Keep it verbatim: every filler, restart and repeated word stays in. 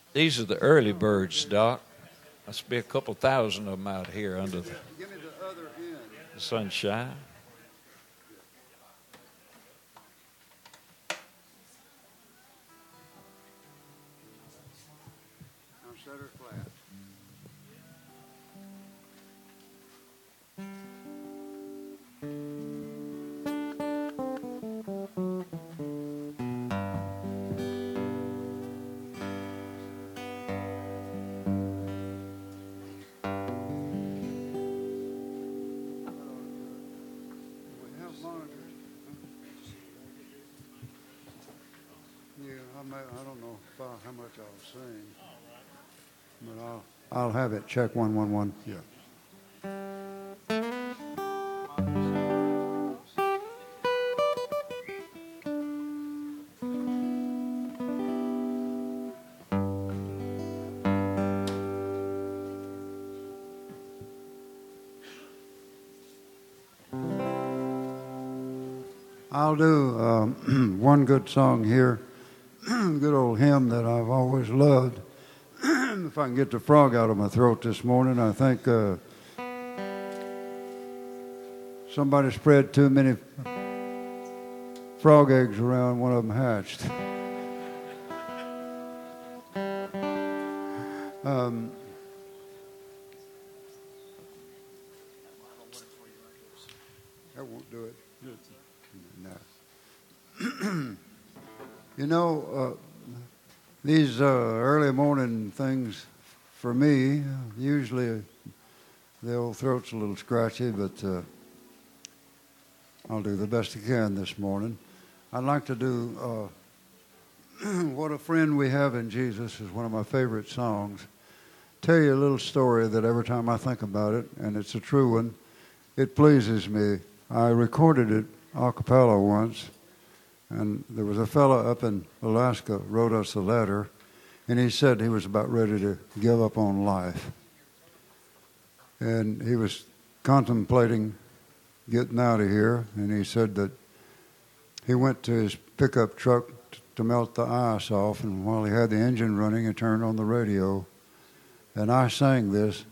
These are the early birds, Doc. Must be a couple thousand of them out here under the, the sunshine. Now set her flat. I don't know if, uh, how much I'll sing, but I'll I'll have it. Check one one one. Yeah. I'll do um, one good song here. Good old hymn that I've always loved. If I can get the frog out of my throat this morning, I think uh, somebody spread too many frog eggs around, one of them hatched. um, that won't do it. No. You know, uh, these uh, early morning things, for me, usually the old throat's a little scratchy, but uh, I'll do the best I can this morning. I'd like to do uh, What a Friend We Have in Jesus is one of my favorite songs. Tell you a little story that every time I think about it, and it's a true one, it pleases me. I recorded it a cappella once. And there was a fellow up in Alaska wrote us a letter, and he said he was about ready to give up on life. And he was contemplating getting out of here, and he said that he went to his pickup truck t- to melt the ice off, and while he had the engine running, he turned on the radio, and I sang this,